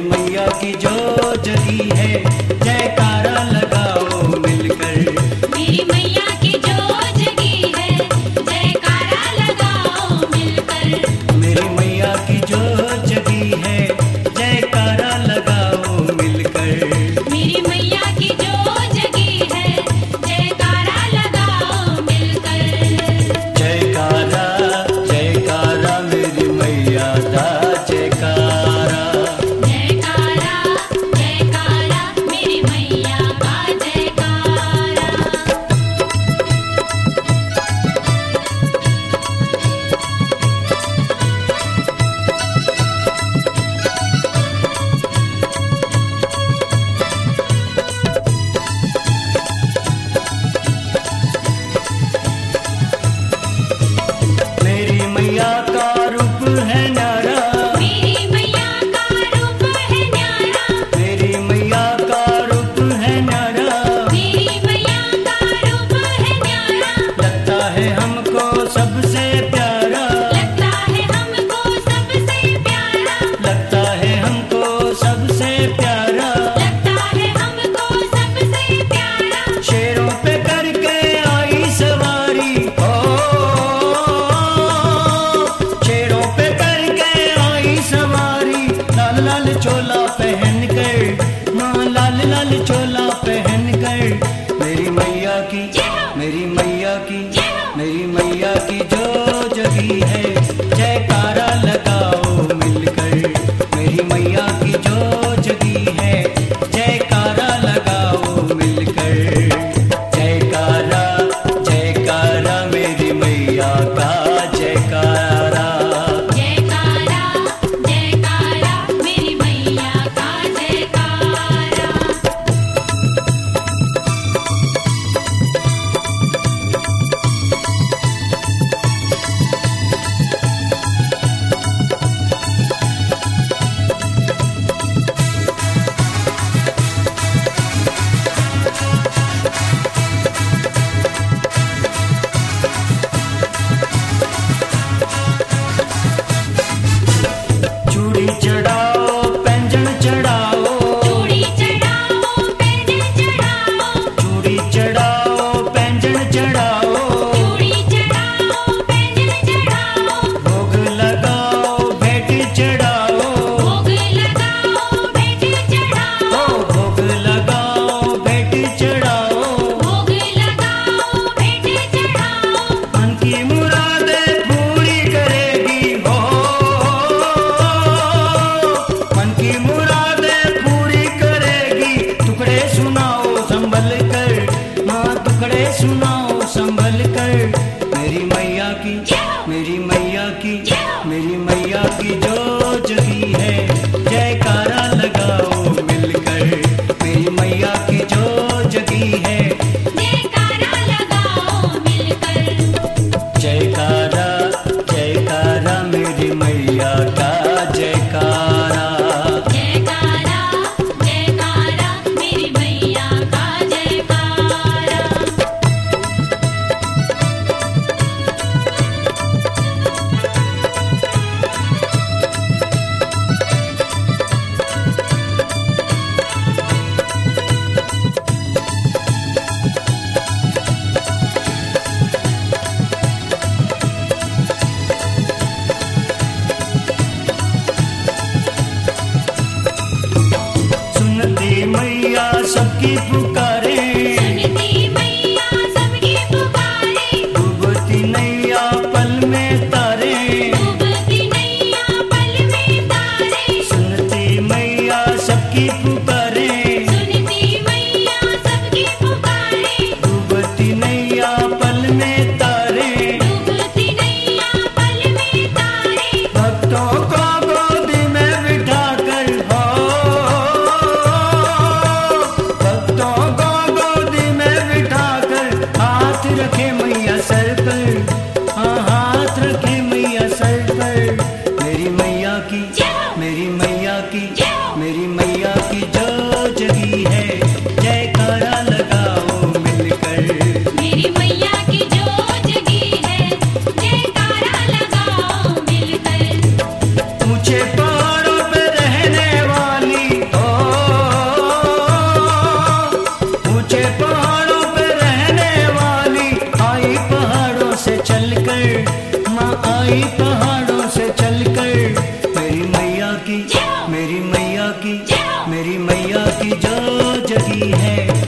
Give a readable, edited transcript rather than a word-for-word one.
मैया की जो जगी है, जयकारा लगाओ मिलकर। मेरी मैया की जो जगी है, जयकारा लगाओ मिलकर। मेरी मैया की जो जगी है, जयकारा लगाओ मिलकर। मेरी मैया की जो जगी है, जयकारा लगाओ मिलकर। जयकारा जयकारा मेरी मैया दा जयकारा। जयकारा जयकारा मेरी मैया का जयकारा। मेरी मैया का रूप है न्यारा, मेरी मैया का रूप है न्यारा। मेरी मैया का रूप है न्यारा। मेरी मैया का रूप है न्यारा। लगता है हमको सबसे प्यारा, लगता है हमको सबसे प्यारा। लगता है हमको सबसे प्यारा। लगता है हमको सबसे प्यारा। शेरों पे करके आई सवारी हो, शेरों पे करके आई सवारी। लाल लाल चोला पहन कर, माँ लाल लाल चोला पहन कर। मेरी मैया की, मेरी मैया की, मेरी मैया की जो जगी है, जयकारा लगाओ मिलकर। मेरी मैया की जो जगी है, जयकारा लगाओ मिलकर। जयकारा जयकारा मेरी मैया का जयकारा। जयकारा जयकारा मेरी मैया का जयकारा। चूड़ी चढ़ाओ पैंजन चढ़ाओ, चूड़ी चढ़ाओ पैंजन चढ़ाओ। चूड़ी चढ़ाओ पैंजन चढ़ाओ। चूड़ी चढ़ाओ पैंजन चढ़ाओ। भोग लगाओ भेंट चढ़ाओ, भोग लगाओ भेंट चढ़ाओ। ओ भोग लगाओ भेंट चढ़ाओ। भोग लगाओ भेंट चढ़ाओ। मन की मुरादें पूरी करेगी हो, मन की मुरादें पूरी करेगी। टुकड़े सुनाओ संभल कर, माँ टुकड़े सुनाओ संभल कर। मेरी मैया की, मेरी मैया की, मेरी मैया की जो जगी है, जयकारा लगाओ मिलकर। मेरी मैया की जो जगी है, जयकारा लगाओ मिलकर। जयकारा जयकारा मेरी मैया का जयकारा। जयकारा जयकारा मेरी मैया का जयकारा। सुनती मैया सबकी पुकारे, सुनती मैया सबकी पुकारे। डूबती नैया पल में तारे। डूबती नैया पल में तारे। सुनती मैया सबकी पुकारे, सुनती मैया सबकी पुकारे। डूबती नैया पल में तारे। डूबती नैया पल में तारे। भक्तों को गोदी में बिठा कर हो, भक्तों को गोदी में बिठा कर। हाथ रखे मैया सर पर, हाँ हाथ रखे मैया सर पर। मेरी मैया की, मेरी मैया की, मेरी मैया की की जय हो। मेरी मैया की जो जगी है